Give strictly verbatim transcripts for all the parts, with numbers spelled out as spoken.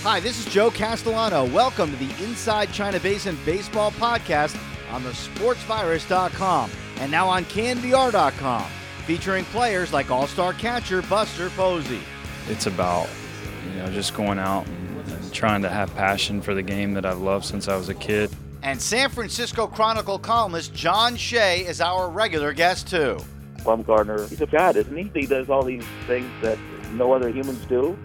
Hi, this is Joe Castellano. Welcome to the Inside China Basin Baseball Podcast on the sports virus dot com and now on can V R dot com, featuring players like all-star catcher Buster Posey. It's about, you know, just going out and, and trying to have passion for the game that I've loved since I was a kid. And San Francisco Chronicle columnist John Shea is our regular guest, too. Bumgarner, he's a god, isn't he? He does all these things that no other humans do.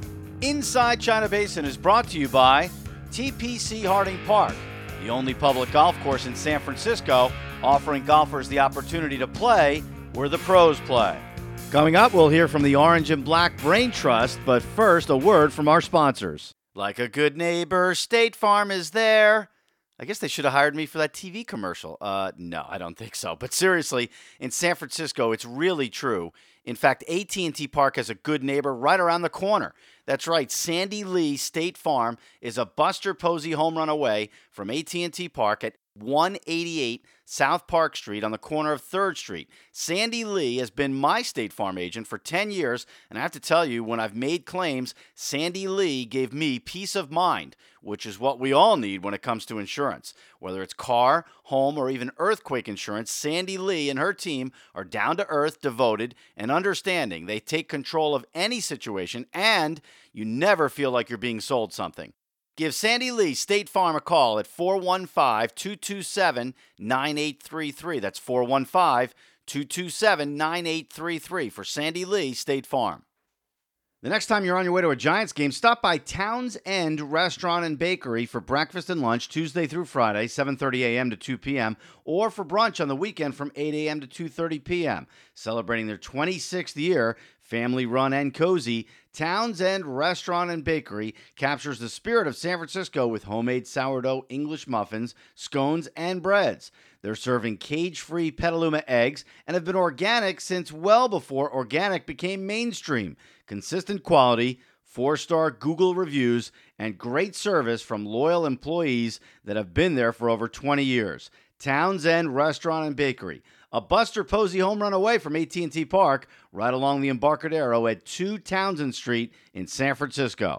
Inside China Basin is brought to you by T P C Harding Park, the only public golf course in San Francisco offering golfers the opportunity to play where the pros play. Coming up, we'll hear from the Orange and Black Brain Trust, but first, a word from our sponsors. Like a good neighbor, State Farm is there. I guess they should have hired me for that T V commercial. Uh, no, I don't think so. But seriously, in San Francisco, it's really true. In fact, A T and T Park has a good neighbor right around the corner. That's right, Sandy Lee State Farm is a Buster Posey home run away from A T and T Park at one eighty-eight South Park Street on the corner of third Street. Sandy Lee has been my State Farm agent for ten years, and I have to tell you, when I've made claims, Sandy Lee gave me peace of mind, which is what we all need when it comes to insurance. Whether it's car, home, or even earthquake insurance, Sandy Lee and her team are down to earth, devoted, and understanding. They take control of any situation, and you never feel like you're being sold something. Give Sandy Lee State Farm a call at four one five, two two seven, nine eight three three. That's four one five, two two seven, nine eight three three for Sandy Lee State Farm. The next time you're on your way to a Giants game, stop by Towns End Restaurant and Bakery for breakfast and lunch Tuesday through Friday, seven thirty a.m. to two p.m., or for brunch on the weekend from eight a.m. to two thirty p.m. Celebrating their twenty-sixth year, family-run and cozy, Towns End Restaurant and Bakery captures the spirit of San Francisco with homemade sourdough English muffins, scones, and breads. They're serving cage-free Petaluma eggs and have been organic since well before organic became mainstream. Consistent quality, four-star Google reviews, and great service from loyal employees that have been there for over twenty years. Towns End Restaurant and Bakery, a Buster Posey home run away from A T and T Park, right along the Embarcadero at two Townsend Street in San Francisco.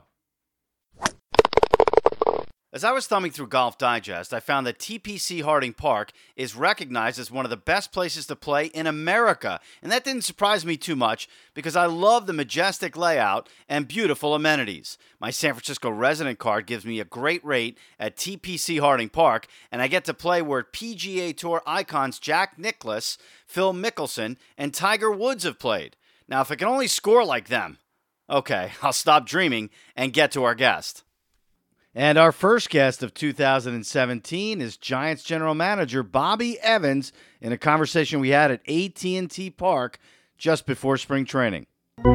As I was thumbing through Golf Digest, I found that T P C Harding Park is recognized as one of the best places to play in America. And that didn't surprise me too much because I love the majestic layout and beautiful amenities. My San Francisco resident card gives me a great rate at T P C Harding Park, and I get to play where P G A Tour icons Jack Nicklaus, Phil Mickelson, and Tiger Woods have played. Now, if I can only score like them, okay, I'll stop dreaming and get to our guest. And our first guest of two thousand seventeen is Giants general manager Bobby Evans in a conversation we had at A T and T Park just before spring training.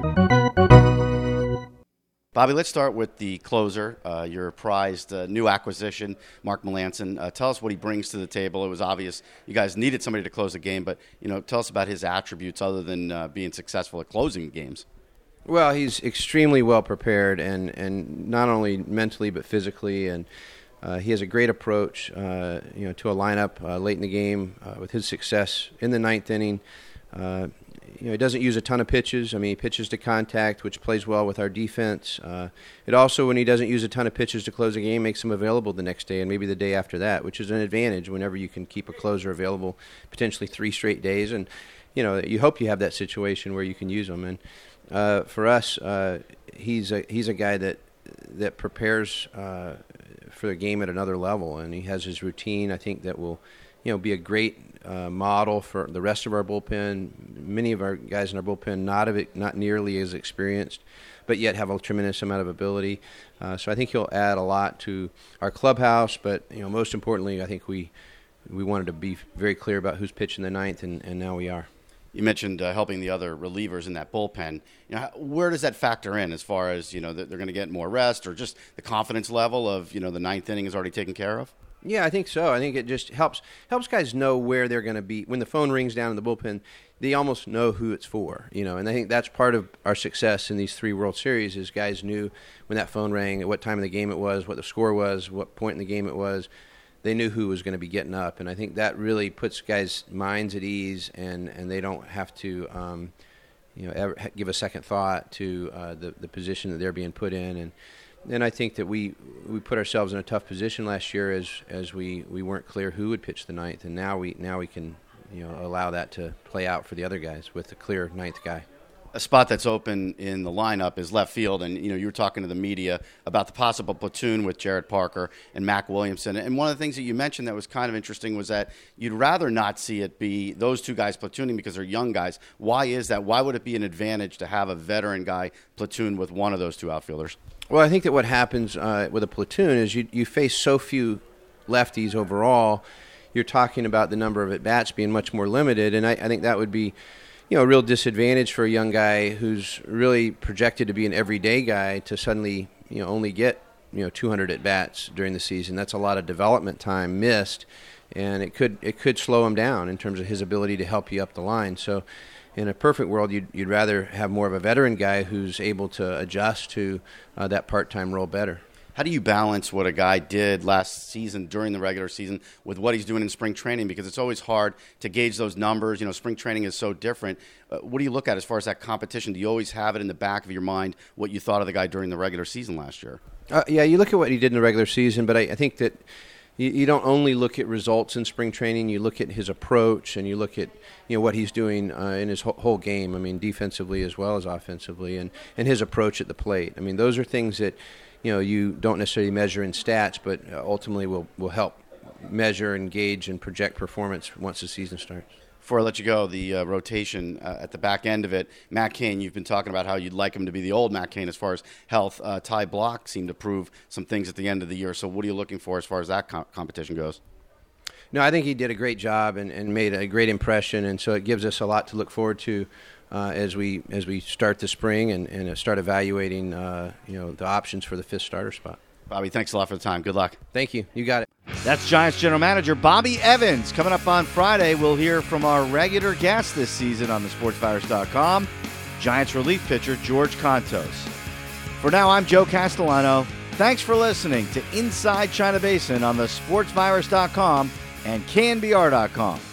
Bobby, let's start with the closer, uh, your prized uh, new acquisition, Mark Melancon. Uh, tell us what he brings to the table. It was obvious you guys needed somebody to close the game, but you know, tell us about his attributes other than uh, being successful at closing games. Well, he's extremely well prepared, and, and not only mentally but physically, and uh, he has a great approach, uh, you know, to a lineup uh, late in the game uh, with his success in the ninth inning. Uh, you know, he doesn't use a ton of pitches. I mean, he pitches to contact, which plays well with our defense. Uh, it also, when he doesn't use a ton of pitches to close a game, makes him available the next day and maybe the day after that, which is an advantage whenever you can keep a closer available potentially three straight days. And you know, you hope you have that situation where you can use them. And Uh, for us, uh, he's a he's a guy that that prepares uh, for the game at another level, and he has his routine. I think that will, you know, be a great uh, model for the rest of our bullpen. Many of our guys in our bullpen not of it, not nearly as experienced, but yet have a tremendous amount of ability. Uh, so I think he'll add a lot to our clubhouse. But you know, most importantly, I think we we wanted to be very clear about who's pitching the ninth, and, and now we are. You mentioned uh, helping the other relievers in that bullpen. You know, where does that factor in as far as, you know, that they're going to get more rest or just the confidence level of, you know, the ninth inning is already taken care of? Yeah, I think so. I think it just helps helps guys know where they're going to be. When the phone rings down in the bullpen, they almost know who it's for, you know, and I think that's part of our success in these three World Series is guys knew when that phone rang, at what time of the game it was, what the score was, what point in the game it was. They knew who was going to be getting up, and I think that really puts guys' minds at ease, and, and they don't have to, um, you know, ever give a second thought to uh, the the position that they're being put in. And and I think that we we put ourselves in a tough position last year as as we, we weren't clear who would pitch the ninth, and now we now we can you know allow that to play out for the other guys with the clear ninth guy. A spot that's open in the lineup is left field, and you know you were talking to the media about the possible platoon with Jarrett Parker and Mac Williamson. And one of the things that you mentioned that was kind of interesting was that you'd rather not see it be those two guys platooning because they're young guys. Why is that? Why would it be an advantage to have a veteran guy platoon with one of those two outfielders? Well, I think that what happens uh, with a platoon is you you face so few lefties overall. You're talking about the number of at bats being much more limited, and I, I think that would be, you know, a real disadvantage for a young guy who's really projected to be an everyday guy to suddenly, you know, only get, you know, two hundred at bats during the season. That's a lot of development time missed, and it could it could slow him down in terms of his ability to help you up the line. So, in a perfect world, you'd you'd rather have more of a veteran guy who's able to adjust to uh, that part-time role better. How do you balance what a guy did last season during the regular season with what he's doing in spring training? Because it's always hard to gauge those numbers. You know, spring training is so different. Uh, what do you look at as far as that competition? Do you always have it in the back of your mind what you thought of the guy during the regular season last year? Uh, yeah, you look at what he did in the regular season, but I, I think that you, you don't only look at results in spring training. You look at his approach, and you look at you know what he's doing uh, in his whole, whole game. I mean, defensively as well as offensively, and, and his approach at the plate. I mean, those are things that you know, you don't necessarily measure in stats, but ultimately will will help measure and gauge and project performance once the season starts. Before I let you go, the uh, rotation uh, at the back end of it, Matt Cain, you've been talking about how you'd like him to be the old Matt Cain as far as health. Uh, Ty Block seemed to prove some things at the end of the year. So what are you looking for as far as that com- competition goes? No, I think he did a great job and, and made a great impression, and so it gives us a lot to look forward to uh, as we as we start the spring and, and start evaluating uh, you know the options for the fifth starter spot. Bobby, thanks a lot for the time. Good luck. Thank you. You got it. That's Giants general manager Bobby Evans. Coming up on Friday, we'll hear from our regular guest this season on the sports virus dot com, Giants relief pitcher George Kontos. For now, I'm Joe Castellano. Thanks for listening to Inside China Basin on the sports virus dot com and K N B R dot com.